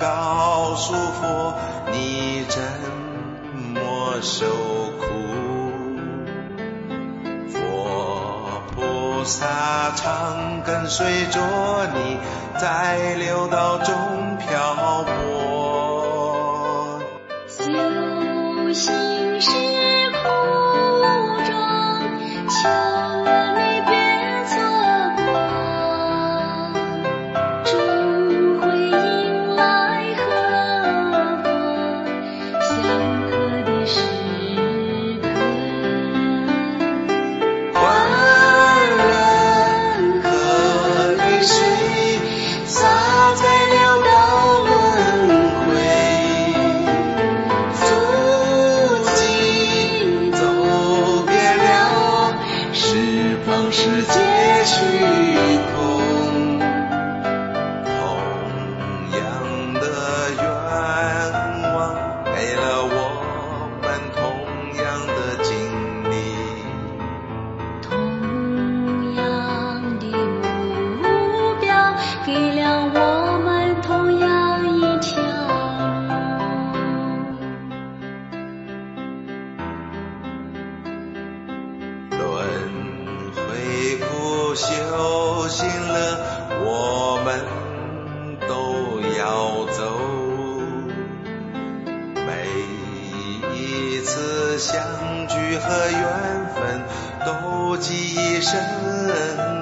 告诉佛，你怎么受苦？佛菩萨常跟随着你，在六道中漂泊。 修行是苦中求你别错过，终会迎来和佛相合的时刻。 万人和泪水洒在六道轮回，足迹走遍了十方世界虚空，同样的愿望给了我们同样的经历， 同样的目标给了我们同样一条路。 轮回苦修行了，我们都要走。每一次相聚和缘分都记忆深